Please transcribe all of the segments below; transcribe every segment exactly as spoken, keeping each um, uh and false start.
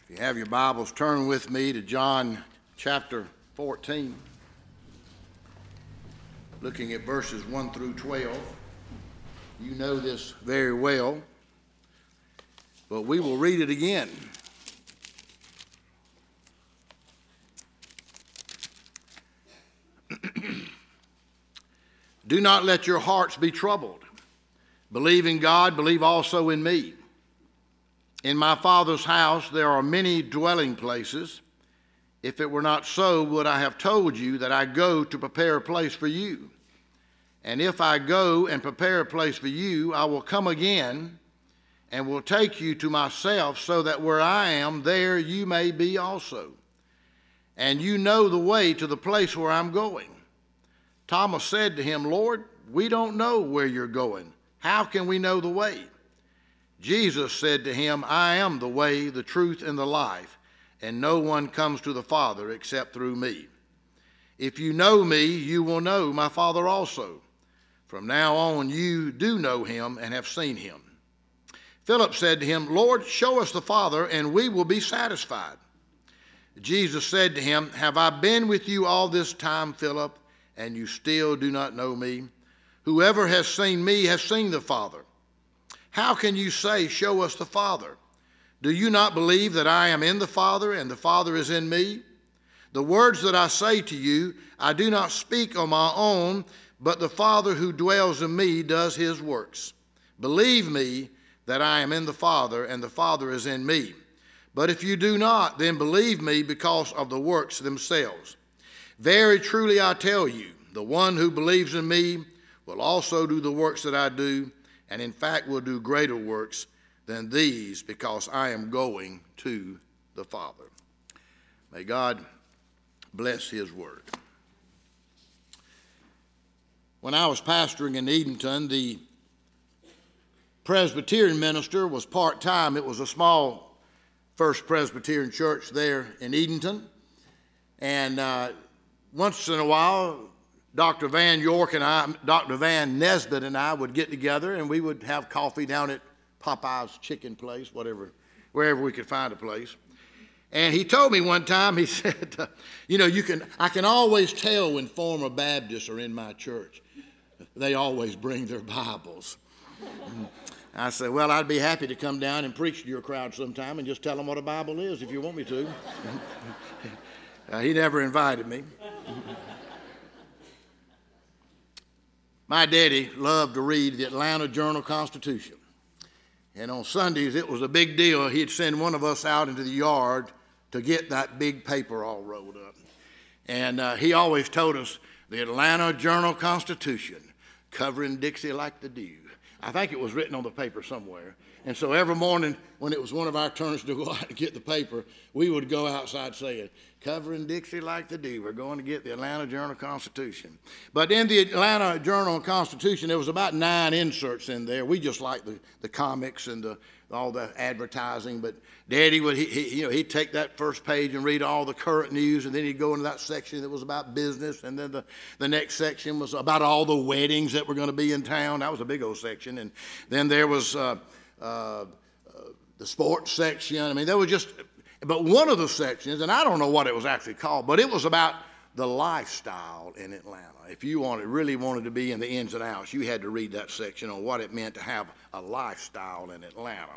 If you have your Bibles, turn with me to John chapter fourteen, looking at verses one through twelve. You know this very well, but we will read it again. Do not let your hearts be troubled. Believe in God, believe also in me. In my Father's house there are many dwelling places. If it were not so, would I have told you that I go to prepare a place for you? And if I go and prepare a place for you, I will come again and will take you to myself, so that where I am, there you may be also. And you know the way to the place where I'm going. Thomas said to him, Lord, we don't know where you're going. How can we know the way? Jesus said to him, I am the way, the truth, and the life, and no one comes to the Father except through me. If you know me, you will know my Father also. From now on you do know him and have seen him. Philip said to him, Lord, show us the Father, and we will be satisfied. Jesus said to him, Have I been with you all this time, Philip, and you still do not know me? Whoever has seen me has seen the Father. How can you say, Show us the Father? Do you not believe that I am in the Father and the Father is in me? The words that I say to you, I do not speak on my own, but the Father who dwells in me does his works. Believe me that I am in the Father and the Father is in me. But if you do not, then believe me because of the works themselves. Very truly I tell you, the one who believes in me will also do the works that I do, and in fact will do greater works than these, because I am going to the Father. May God bless his word. When I was pastoring in Edenton, the Presbyterian minister was part-time. It was a small First Presbyterian church there in Edenton. And uh, once in a while, Doctor Van York and I, Doctor Van Nesbitt and I would get together, and we would have coffee down at Popeye's Chicken Place, whatever, wherever we could find a place. And he told me one time, he said, uh, you know, you can, I can always tell when former Baptists are in my church. They always bring their Bibles. I said, well, I'd be happy to come down and preach to your crowd sometime and just tell them what a Bible is if you want me to. uh, he never invited me. My daddy loved to read the Atlanta Journal-Constitution. And on Sundays, it was a big deal. He'd send one of us out into the yard to get that big paper all rolled up. And uh, he always told us, the Atlanta Journal-Constitution, covering Dixie like the dew. I think it was written on the paper somewhere. And so every morning when it was one of our turns to go out and get the paper, we would go outside saying, covering Dixie like the dew, we're going to get the Atlanta Journal-Constitution. But in the Atlanta Journal-Constitution, there was about nine inserts in there. We just liked the, the comics and the, all the advertising. But Daddy would, he, he, you know, he'd take that first page and read all the current news, and then he'd go into that section that was about business, and then the, the next section was about all the weddings that were going to be in town. That was a big old section. And then there was uh, uh, uh, the sports section. I mean, there was just... But one of the sections, and I don't know what it was actually called, but it was about the lifestyle in Atlanta. If you wanted, really wanted to be in the ins and outs, you had to read that section on what it meant to have a lifestyle in Atlanta.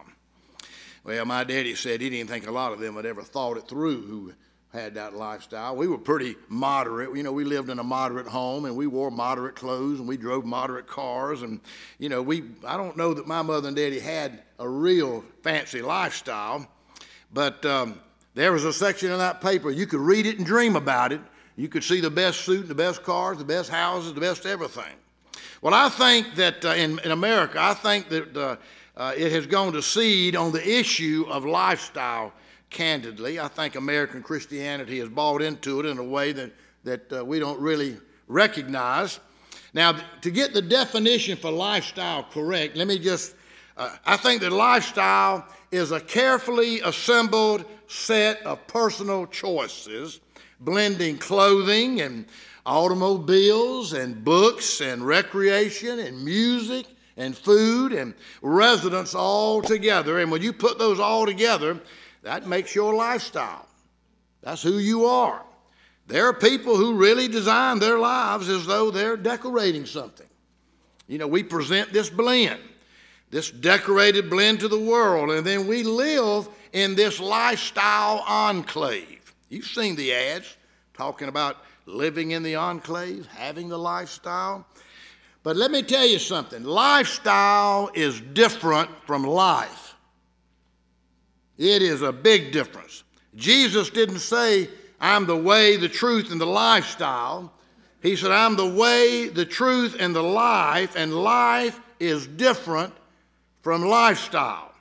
Well, my daddy said he didn't think a lot of them had ever thought it through who had that lifestyle. We were pretty moderate. You know, we lived in a moderate home, and we wore moderate clothes, and we drove moderate cars. And, you know, we I don't know that my mother and daddy had a real fancy lifestyle. But um, there was a section in that paper, you could read it and dream about it. You could see the best suit, the best cars, the best houses, the best everything. Well, I think that uh, in, in America, I think that uh, uh, it has gone to seed on the issue of lifestyle, candidly. I think American Christianity has bought into it in a way that, that uh, we don't really recognize. Now, to get the definition for lifestyle correct, let me just, uh, I think that lifestyle is a carefully assembled set of personal choices, blending clothing and automobiles and books and recreation and music and food and residence all together. And when you put those all together, That makes your lifestyle. That's who you are. There are people who really design their lives as though they're decorating something. You know, we present this blend, this decorated blend to the world, and then we live in this lifestyle enclave. You've seen the ads talking about living in the enclave, having the lifestyle. But let me tell you something. Lifestyle is different from life. It is a big difference. Jesus didn't say, I'm the way, the truth, and the lifestyle. He said, I'm the way, the truth, and the life, and life is different from lifestyle.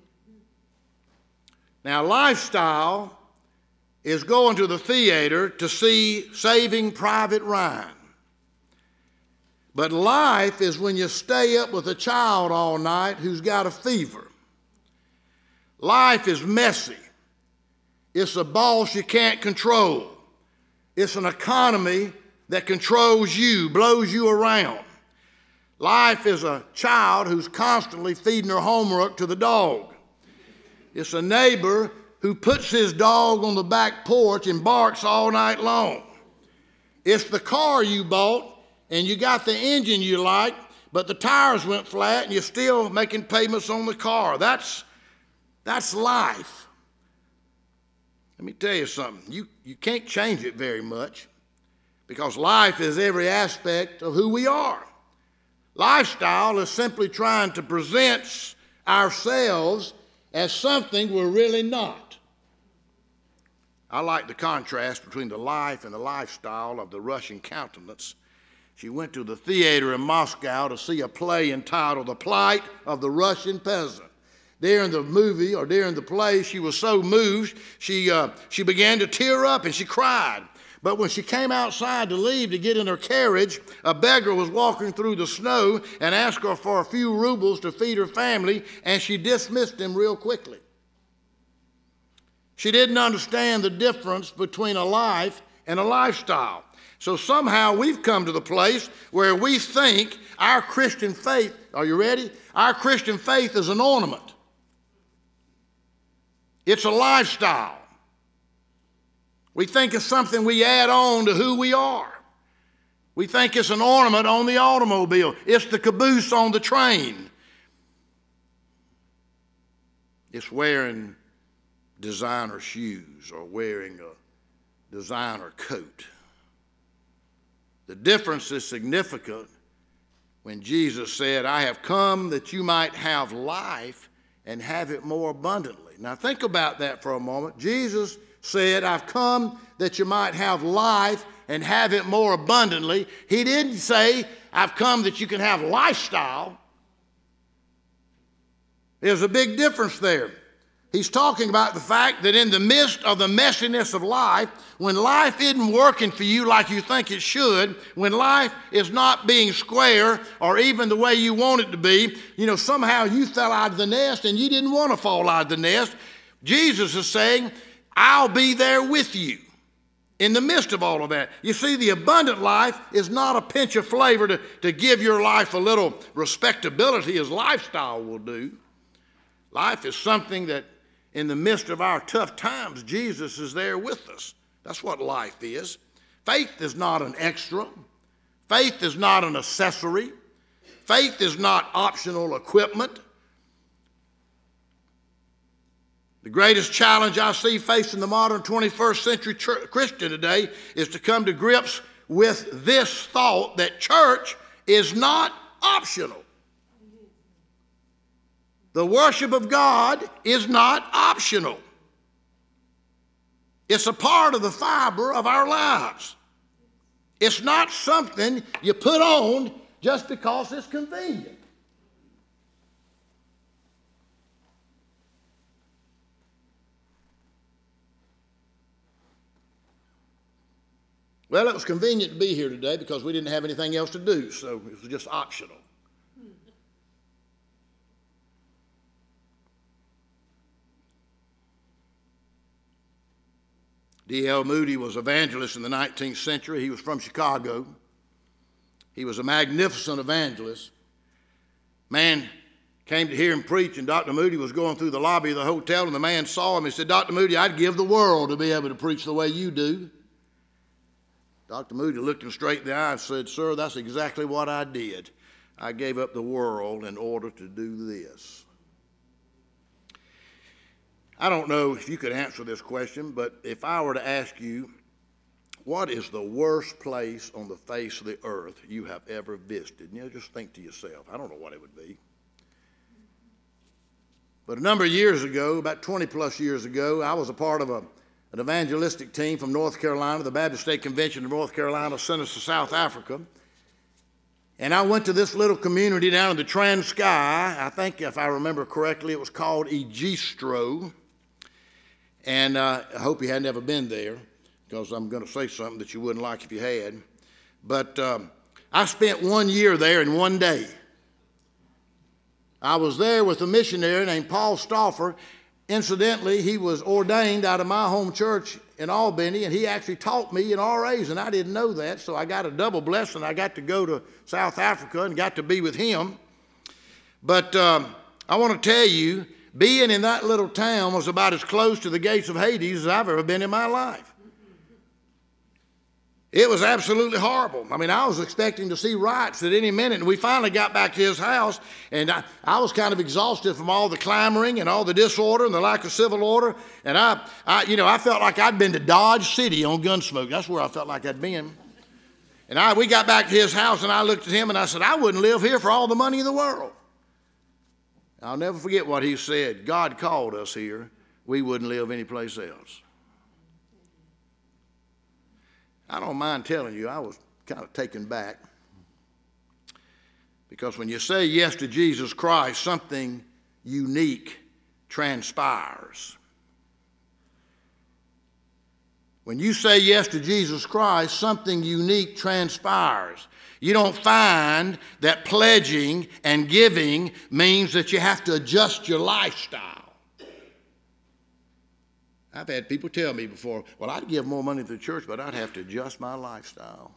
Now, lifestyle is going to the theater to see Saving Private Ryan. But life is when you stay up with a child all night who's got a fever. Life is messy. It's a boss you can't control. It's an economy that controls you, blows you around. Life is a child who's constantly feeding her homework to the dog. It's a neighbor who puts his dog on the back porch and barks all night long. It's the car you bought and you got the engine you like, but the tires went flat and you're still making payments on the car. That's, that's life. Let me tell you something. You, you can't change it very much because life is every aspect of who we are. Lifestyle is simply trying to present ourselves as something we're really not. I like the contrast between the life and the lifestyle of the Russian countess. She went to the theater in Moscow to see a play entitled The Plight of the Russian Peasant. During the movie or during the play, she was so moved, she, uh, she began to tear up and she cried. But when she came outside to leave to get in her carriage, a beggar was walking through the snow and asked her for a few rubles to feed her family, and she dismissed him real quickly. She didn't understand the difference between a life and a lifestyle. So somehow we've come to the place where we think our Christian faith, are you ready? Our Christian faith is an ornament. It's a lifestyle. We think it's something we add on to who we are. We think it's an ornament on the automobile. It's the caboose on the train. It's wearing designer shoes or wearing a designer coat. The difference is significant when Jesus said, I have come that you might have life and have it more abundantly. Now think about that for a moment. Jesus said, I've come that you might have life and have it more abundantly. He didn't say, I've come that you can have lifestyle. There's a big difference there. He's talking about the fact that in the midst of the messiness of life, when life isn't working for you like you think it should, when life is not being square or even the way you want it to be, you know, somehow you fell out of the nest and you didn't want to fall out of the nest. Jesus is saying, I'll be there with you in the midst of all of that. You see, the abundant life is not a pinch of flavor to, to give your life a little respectability as lifestyle will do. Life is something that in the midst of our tough times, Jesus is there with us. That's what life is. Faith is not an extra. Faith is not an accessory. Faith is not optional equipment. The greatest challenge I see facing the modern twenty-first century church, Christian today is to come to grips with this thought that church is not optional. The worship of God is not optional. It's a part of the fiber of our lives. It's not something you put on just because it's convenient. Well, it was convenient to be here today because we didn't have anything else to do, so it was just optional. D L Moody was an evangelist in the nineteenth century. He was from Chicago. He was a magnificent evangelist. Man, came to hear him preach, and Doctor Moody was going through the lobby of the hotel, and the man saw him and said, "Doctor Moody, I'd give the world to be able to preach the way you do." Doctor Moody looked him straight in the eye and said, "Sir, that's exactly what I did. I gave up the world in order to do this." I don't know if you could answer this question, but if I were to ask you, what is the worst place on the face of the earth you have ever visited? You know, just think to yourself. I don't know what it would be. But a number of years ago, about twenty plus years ago, I was a part of a, an evangelistic team from North Carolina. The Baptist State Convention of North Carolina sent us to South Africa. And I went to this little community down in the Transkei. I think, if I remember correctly, it was called Egistro. And uh, I hope you hadn't ever been there, because I'm going to say something that you wouldn't like if you had. But um, I spent one year there in one day. I was there with a missionary named Paul Stauffer. Incidentally, he was ordained out of my home church in Albany, and he actually taught me in R As, and I didn't know that, so I got a double blessing. I got to go to South Africa and got to be with him. But um, I want to tell you, being in that little town was about as close to the gates of Hades as I've ever been in my life. It was absolutely horrible. I mean, I was expecting to see riots at any minute, and we finally got back to his house, and I, I was kind of exhausted from all the clamoring and all the disorder and the lack of civil order, and I, I, you know, I felt like I'd been to Dodge City on Gunsmoke. That's where I felt like I'd been. And I, we got back to his house, and I looked at him, and I said, "I wouldn't live here for all the money in the world." I'll never forget what he said. God called us here. We wouldn't live anyplace else. I don't mind telling you, I was kind of taken back. Because when you say yes to Jesus Christ, something unique transpires. When you say yes to Jesus Christ, something unique transpires. You don't find that pledging and giving means that you have to adjust your lifestyle. I've had people tell me before, "Well, I'd give more money to the church, but I'd have to adjust my lifestyle."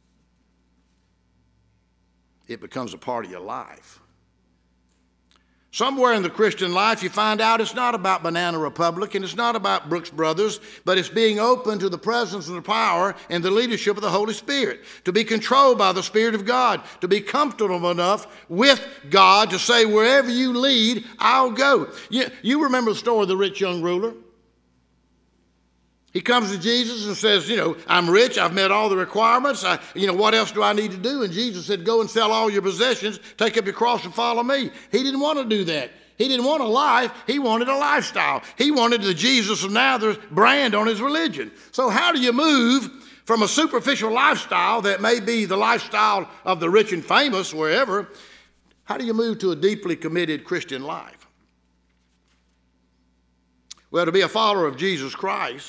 It becomes a part of your life. Somewhere in the Christian life, you find out it's not about Banana Republic and it's not about Brooks Brothers, but it's being open to the presence and the power and the leadership of the Holy Spirit, to be controlled by the Spirit of God, to be comfortable enough with God to say, "Wherever you lead, I'll go." You, you remember the story of the rich young ruler? He comes to Jesus and says, you know, "I'm rich, I've met all the requirements, I, you know, what else do I need to do?" And Jesus said, "Go and sell all your possessions, take up your cross and follow me." He didn't want to do that. He didn't want a life, he wanted a lifestyle. He wanted the Jesus of Nazareth brand on his religion. So how do you move from a superficial lifestyle that may be the lifestyle of the rich and famous wherever? How do you move to a deeply committed Christian life? Well, to be a follower of Jesus Christ,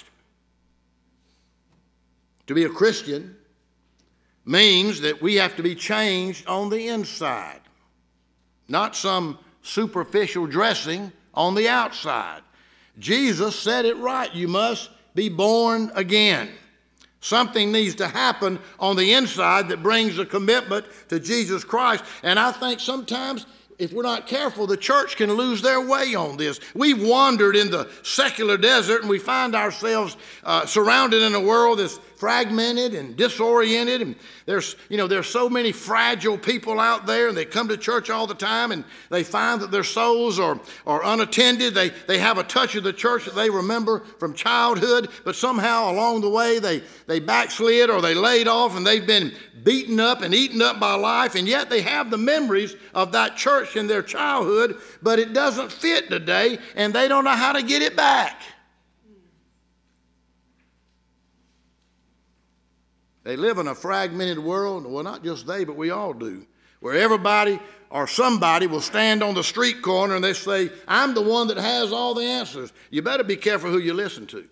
to be a Christian, means that we have to be changed on the inside, not some superficial dressing on the outside. Jesus said it right. You must be born again. Something needs to happen on the inside that brings a commitment to Jesus Christ. And I think sometimes, if we're not careful, the church can lose their way on this. We've wandered in the secular desert, and we find ourselves uh, surrounded in a world that's fragmented and disoriented, and there's, you know, there's so many fragile people out there, and they come to church all the time, and they find that their souls are, are unattended. They, they have a touch of the church that they remember from childhood, but somehow along the way they, they backslid or they laid off, and they've been beaten up and eaten up by life, and yet they have the memories of that church in their childhood, but it doesn't fit today, and they don't know how to get it back. They live in a fragmented world. Well, not just they, but we all do, where everybody or somebody will stand on the street corner and they say, "I'm the one that has all the answers." You better be careful who you listen to.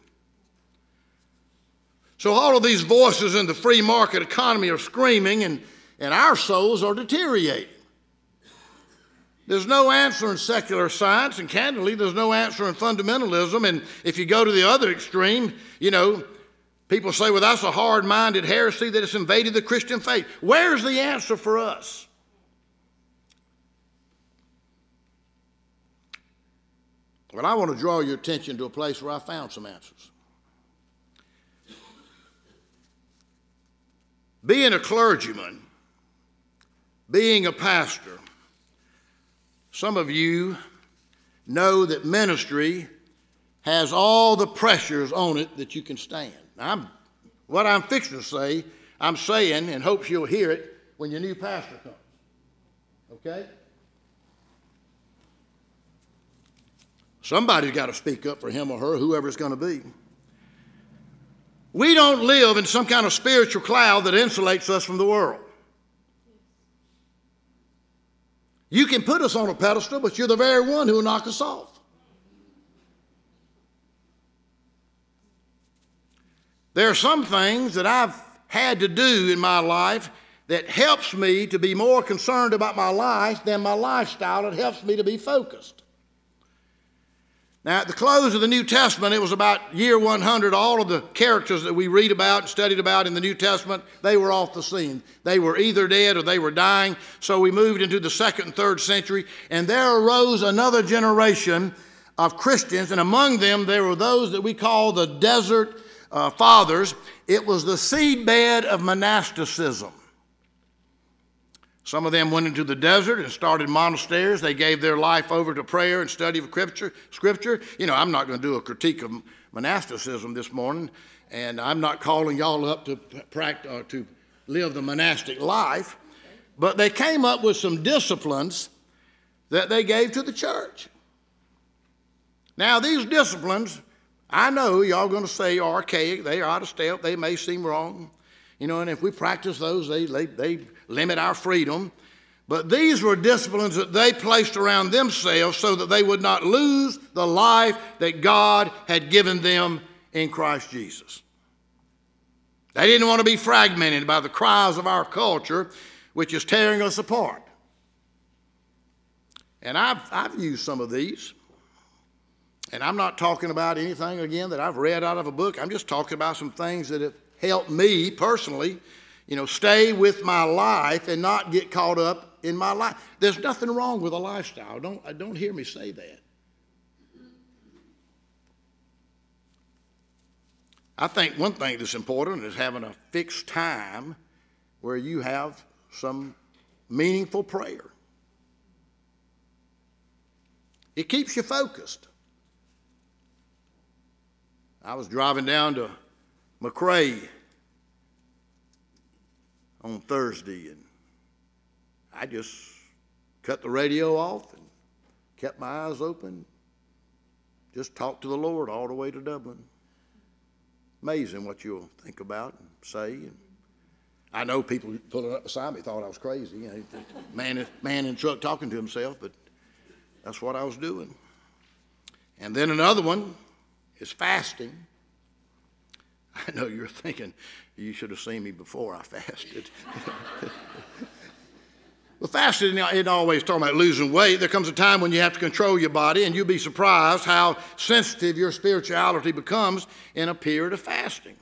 So all of these voices in the free market economy are screaming, and, and our souls are deteriorating. There's no answer in secular science, and candidly, there's no answer in fundamentalism. And if you go to the other extreme, you know, people say, "Well, that's a hard-minded heresy that has invaded the Christian faith." Where's the answer for us? But I want to draw your attention to a place where I found some answers. Being a clergyman, being a pastor, some of you know that ministry has all the pressures on it that you can stand. I'm, what I'm fixing to say, I'm saying and hopes you'll hear it when your new pastor comes. Okay? Somebody's got to speak up for him or her, whoever it's going to be. We don't live in some kind of spiritual cloud that insulates us from the world. You can put us on a pedestal, but you're the very one who will knock us off. There are some things that I've had to do in my life that helps me to be more concerned about my life than my lifestyle. It helps me to be focused. Now, at the close of the New Testament, it was about year one hundred, all of the characters that we read about and studied about in the New Testament, they were off the scene. They were either dead or they were dying. So we moved into the second and third century, and there arose another generation of Christians, and among them there were those that we call the Desert uh, Fathers. It was the seedbed of monasticism. Some of them went into the desert and started monasteries. They gave their life over to prayer and study of scripture. Scripture. You know, I'm not going to do a critique of monasticism this morning, and I'm not calling y'all up to practice or to live the monastic life, but they came up with some disciplines that they gave to the church. Now, these disciplines, I know y'all going to say are archaic. They are out of step. They may seem wrong. You know, and if we practice those, they, they, they limit our freedom. But these were disciplines that they placed around themselves so that they would not lose the life that God had given them in Christ Jesus. They didn't want to be fragmented by the cries of our culture, which is tearing us apart. And I've, I've used some of these. And I'm not talking about anything, again, that I've read out of a book. I'm just talking about some things that have helped me personally, you know, stay with my life and not get caught up in my life. There's nothing wrong with a lifestyle. Don't, don't hear me say that. I think one thing that's important is having a fixed time where you have some meaningful prayer. It keeps you focused. I was driving down to McRae on Thursday, and I just cut the radio off and kept my eyes open, just talked to the Lord all the way to Dublin. Amazing what you'll think about and say. And I know people pulling up beside me thought I was crazy. You know, man, man in the truck talking to himself, but that's what I was doing. And then another one is fasting. I know you're thinking, you should have seen me before I fasted. Well, fasting isn't always talking about losing weight. There comes a time when you have to control your body, and you'll be surprised how sensitive your spirituality becomes in a period of fasting.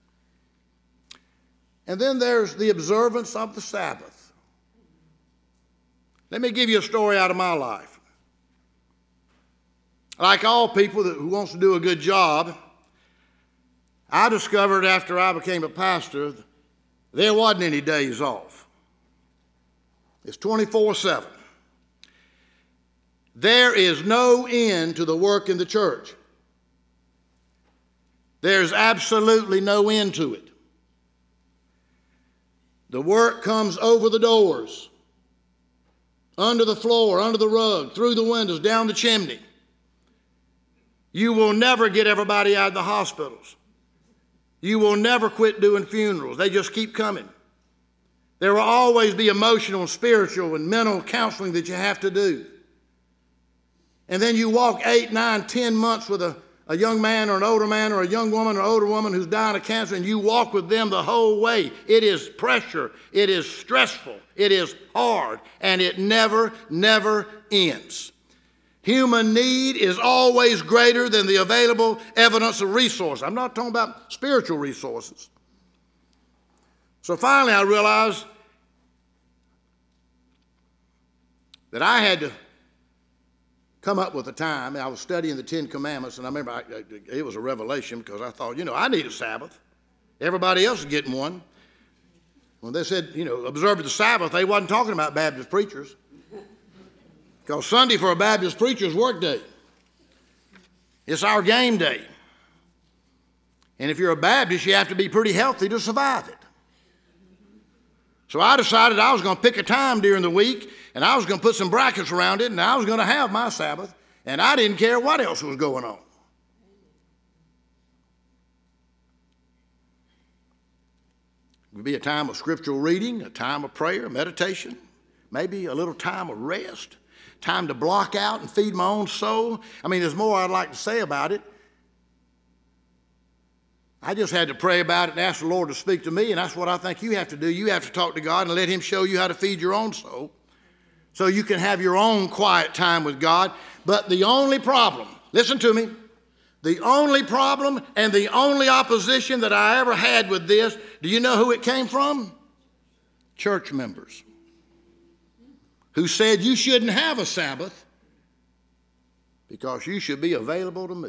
And then there's the observance of the Sabbath. Let me give you a story out of my life. Like all people that, who wants to do a good job, I discovered after I became a pastor, there wasn't any days off. It's twenty-four seven. There is no end to the work in the church. There's absolutely no end to it. The work comes over the doors, under the floor, under the rug, through the windows, down the chimney. You will never get everybody out of the hospitals. You will never quit doing funerals. They just keep coming. There will always be emotional and spiritual and mental counseling that you have to do. And then you walk eight, nine, ten months with a, a young man or an older man or a young woman or an older woman who's dying of cancer, and you walk with them the whole way. It is pressure. It is stressful. It is hard. And it never, never ends. Human need is always greater than the available evidence of resource. I'm not talking about spiritual resources. So finally I realized that I had to come up with a time, and I was studying the Ten Commandments, and I remember I, it was a revelation because I thought, you know, I need a Sabbath. Everybody else is getting one. When they said, you know, observe the Sabbath, they wasn't talking about Baptist preachers. Because Sunday for a Baptist preacher is work day. It's our game day. And if you're a Baptist, you have to be pretty healthy to survive it. So I decided I was going to pick a time during the week, and I was going to put some brackets around it, and I was going to have my Sabbath, and I didn't care what else was going on. It would be a time of scriptural reading, a time of prayer, meditation, maybe a little time of rest, time to block out and feed my own soul. I mean, there's more I'd like to say about it. I just had to pray about it and ask the Lord to speak to me, and that's what I think you have to do. You have to talk to God and let him show you how to feed your own soul so you can have your own quiet time with God. But the only problem, listen to me, the only problem and the only opposition that I ever had with this, do you know who it came from? Church members who said you shouldn't have a Sabbath because you should be available to me.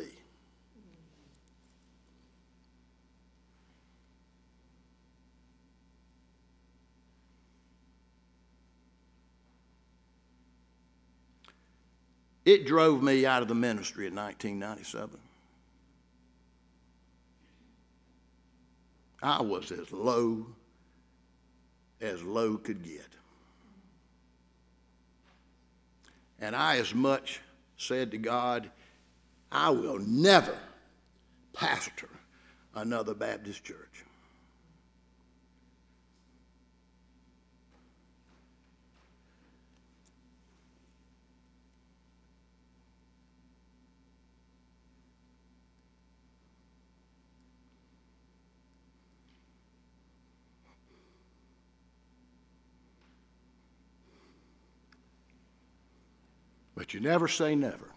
It drove me out of the ministry in nineteen ninety-seven. I was as low as low could get. And I as much said to God, I will never pastor another Baptist church. But you never say never.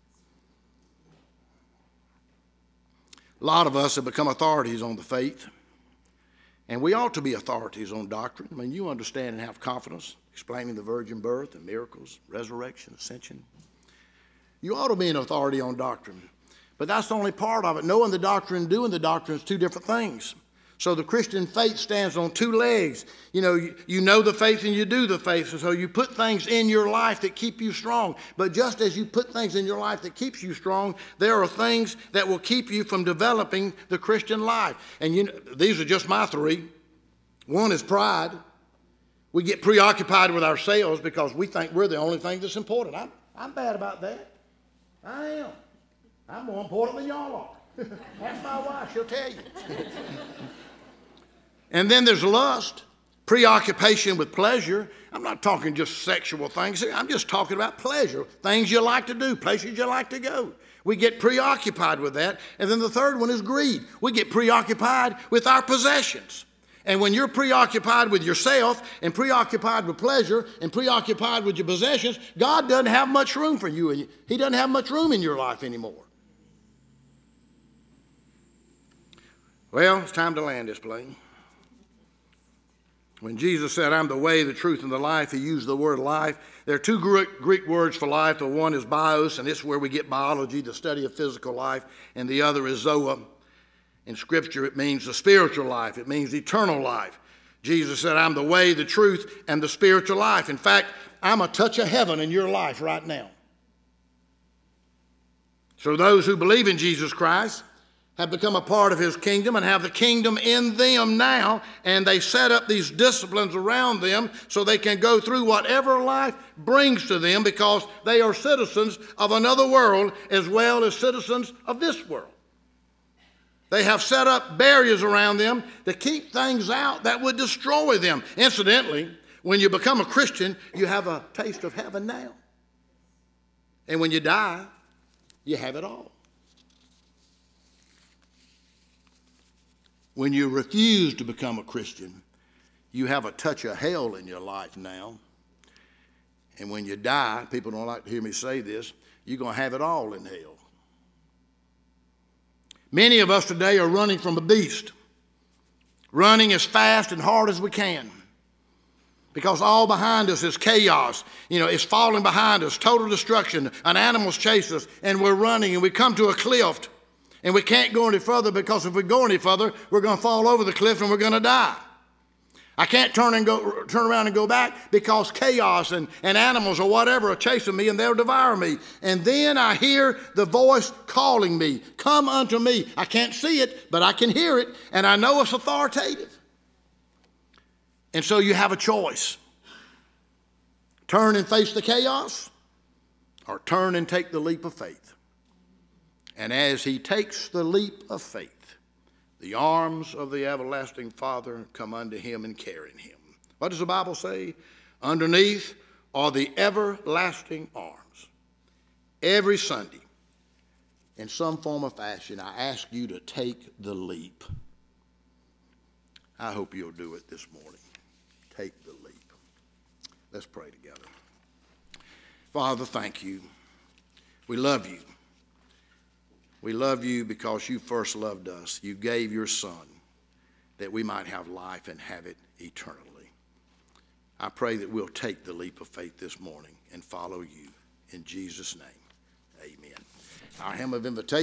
A lot of us have become authorities on the faith, and we ought to be authorities on doctrine. I mean, you understand and have confidence explaining the virgin birth and miracles, resurrection, ascension. You ought to be an authority on doctrine, but that's the only part of it. Knowing the doctrine and doing the doctrine is two different things. So the Christian faith stands on two legs. You know, you, you know the faith and you do the faith. And so you put things in your life that keep you strong. But just as you put things in your life that keeps you strong, there are things that will keep you from developing the Christian life. And you know, these are just my three. One is pride. We get preoccupied with ourselves because we think we're the only thing that's important. I'm, I'm bad about that. I am. I'm more important than y'all are. Ask my wife, she'll tell you. And then there's lust, preoccupation with pleasure. I'm not talking just sexual things here. I'm just talking about pleasure, things you like to do, places you like to go. We get preoccupied with that. And then the third one is greed. We get preoccupied with our possessions. And when you're preoccupied with yourself and preoccupied with pleasure and preoccupied with your possessions, God doesn't have much room for you. He doesn't have much room in your life anymore. Well, it's time to land this plane. When Jesus said, I'm the way, the truth, and the life, he used the word life. There are two Greek words for life. The one is bios, and this is where we get biology, the study of physical life, and the other is zoa. In Scripture, it means the spiritual life. It means eternal life. Jesus said, I'm the way, the truth, and the spiritual life. In fact, I'm a touch of heaven in your life right now. So those who believe in Jesus Christ have become a part of his kingdom and have the kingdom in them now, and they set up these disciplines around them so they can go through whatever life brings to them because they are citizens of another world as well as citizens of this world. They have set up barriers around them to keep things out that would destroy them. Incidentally, when you become a Christian, you have a taste of heaven now. And when you die, you have it all. When you refuse to become a Christian, you have a touch of hell in your life now. And when you die, people don't like to hear me say this, you're going to have it all in hell. Many of us today are running from a beast, running as fast and hard as we can. Because all behind us is chaos. You know, it's falling behind us, total destruction. An animal's chase us, and we're running, and we come to a cliff, and we can't go any further, because if we go any further, we're going to fall over the cliff and we're going to die. I can't turn and go, turn around and go back, because chaos and, and animals or whatever are chasing me, and they'll devour me. And then I hear the voice calling me, come unto me. I can't see it, but I can hear it, and I know it's authoritative. And so you have a choice. Turn and face the chaos, or turn and take the leap of faith. And as he takes the leap of faith, the arms of the everlasting Father come unto him and carry him. What does the Bible say? Underneath are the everlasting arms. Every Sunday, in some form or fashion, I ask you to take the leap. I hope you'll do it this morning. Take the leap. Let's pray together. Father, thank you. We love you. We love you because you first loved us. You gave your Son that we might have life and have it eternally. I pray that we'll take the leap of faith this morning and follow you. In Jesus' name, amen. Our hymn of invitation.